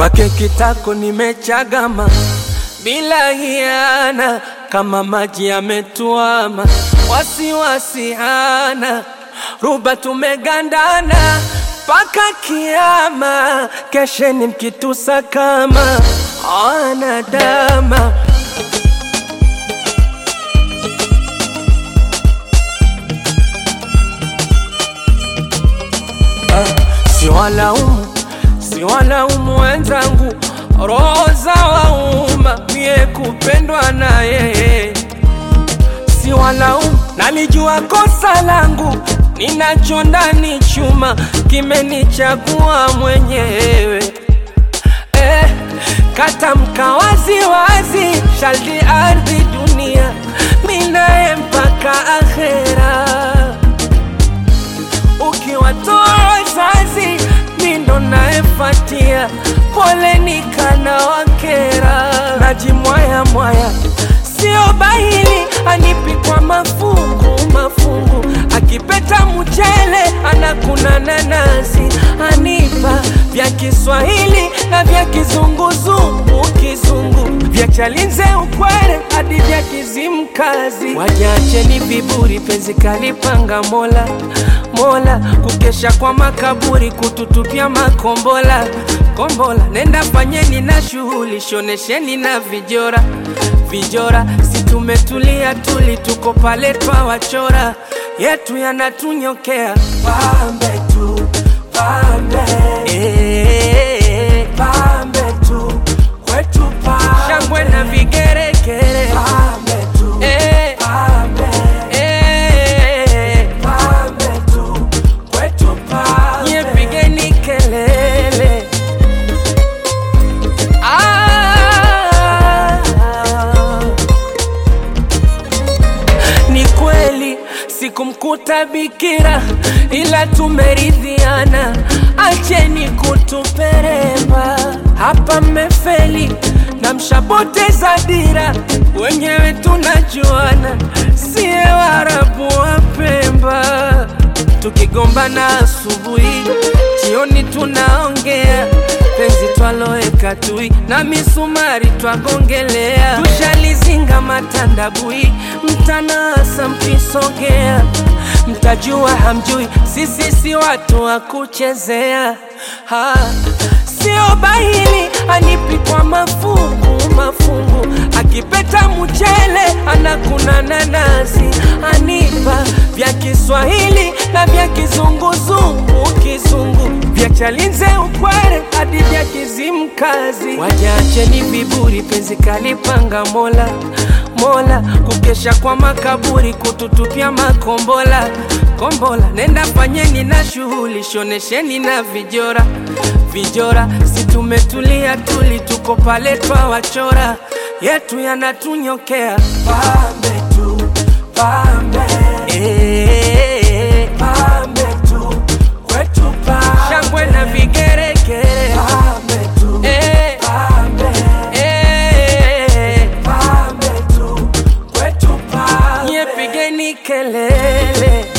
kwake kitako nimechagama bila hiana, kama maji yametuama, wasiwasi hana, ruba tumegandana paka kiyama, kesheni mkitusa kama anadama. Siwalaumu wenzangu, roho za wauma, mie kupendwa na yeye. Siwalaumu, nalijua kosa langu, ninacho ndani chuma, kimenichagua mwenyewe. Katamka wazi wazi, shaldi ardhi dunia, minaye mpaka akhera. Ukiwatoa wazazi, mindo naefatia, pole nikana wakera. Najimwaya mwaya, sio bahili, anipi kwa mafungu mafungu, akipeta mchele anakuna nanasi, anipa vya Kiswahili na vya kizunguzungu kizungu, vya Chalinze Ukwere hadi vya Kizimkazi. Wajacheni viburi, penzi kalipanga Mola Mola, kukesha kwa makaburi, kututupia makombola kombola. Nenda fanyeni na shughuli, shonesheni na vijora vijora, si tumetulia tuli, tuko pale twa wachora, yetu yanatunyokea. Pambe tu pambe, pambe tu kwetu pambe, shangwe na vigeregere. Pambe tu pambe, pambe tu kwetu pambe, nye pigeni kelele. Ni kweli sikumkuta bikira, ila tumeridhiana, acheni kutuperemba. Hapa mmefeli na mshaboteza dira, wenyewe tunajuana, siye Waarabu wa Pemba. Tukigombana asubuhi, jioni tunaongea, penzi twaloeka tui na misumari twagongelea. Tushalizinga matandabui, mtanasa mkisogea, mtajua hamjui, sisi si watu wa kuchezea. Sio bahili, anipi kwa mafungu mafungu, akipeta mchele anakuna nanasi, anipa vya Kiswahili na vya kizunguzungu kizungu, vya Chalinze Ukwere hadi vya Kizimkazi. Wajacheni viburi, penzi kalipanga Mola Mola, kukesha kwa makaburi, kututupia makombola kombola. Nenda fanyeni na shughuli, shonesheni na vijora vijora, si tumetulia tuli, tuko pale twa wachora, yetu yanatunyokea. Pambe tu pambe, pambe tu kwetu pambe, shangwe na vigeregere. Pambe tu pambe, pambe tu kwetu pambe, nye pigeni kelele.